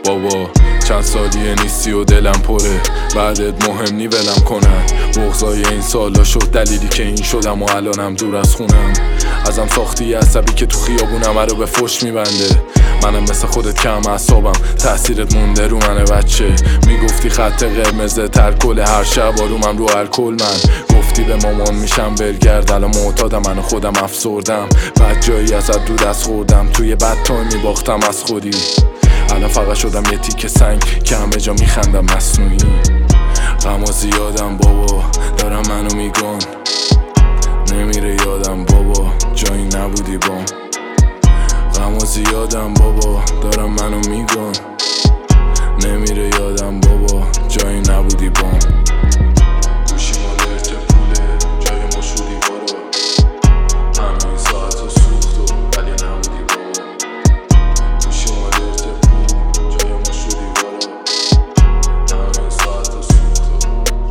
بابا چند سالیه نیستی و دلم پره، بعدت مهم نی ولم کنن. بغضای این سالا شد دلیلی که این شدم و الانم دور از خونم. ازم ساختی عصبی که تو خیابونم رو به فش میبنده. منم مثل خودت کم اعصابم، تأثیرت مونده رو منه بچه. میگفتی خط قرمزه ترکل هر شب آرومم رو الکل. من گفتی به مامان میشم برگرد، الان معتادم من خودم افسردم. بد جایی ازت رو دست خوردم، توی بد تایم میباختم از خودی. الان فقط شدم یه تیکه سنگ که همه جا میخندم مصنوعی. غما زیادم بابا دارم منو میگن، نمیره یادم بابا جایی نبودی بام. غما زیادم بابا دارم منو میگن، نمیره یادم بابا جایی نبودی بام. گوشی مالرت پوله جای ما شدی بارا، همه این ساعت رو سوخت و ولی نبودی بابا. گوشی مالرت پول جای ما شدی بارا، همه این ساعت رو سوخت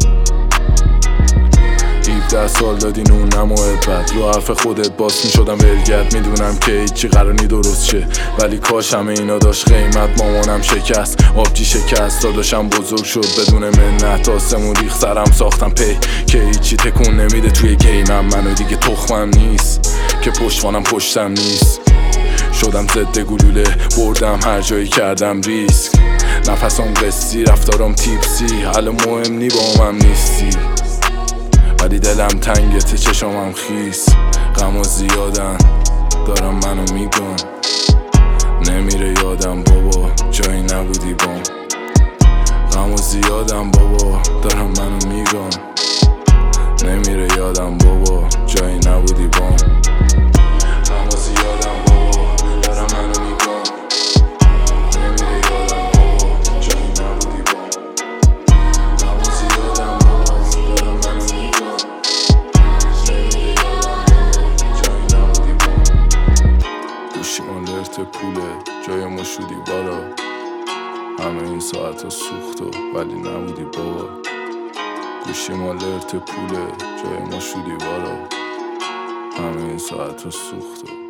و 17 سال دادی نونم و عبرت، رو حرف خودت باز میشدم برگرد. میدونم که هیچی قرار نی درست شه، ولی کاش همه اینا داشت قیمت. مامانم شکست، آبجی شکست، داداشم بزرگ شد بدون منت. آسمون ریخ سرم ساختم پی که هیچی تکون نمیده توی گیمم. منو دیگه تخمم نیست که پشتوانم پشتم نیست. شدم ضد گلوله بردم هر جایی کردم ریسک. نفسم قصی رفتارم تیپسی، الان مهم نی با هم نیستی. ولی دلم تنگته چشمم خیس. غما زیادن دارم منو میگن، نمیره یادم بابا جایی نبودی بام. غما زیادم بابا دارم منو میگن، نمیره یادم بابا جایی نبودی بام. غما زیادم بابا دارم منو میگن، نمیره یادم بابا جایی نبودی بام. غما زیادم بابا دارم منو میگن، نمیره یادم بابا جایی نبودی بام. گوشی مالرت پوله جای ما شدی بارا، همه این ساعت ها سوخت و ولی نبودی بابا. گوشی مالرت پوله جای ما شدی بارا، همه این ساعت ها سوخت و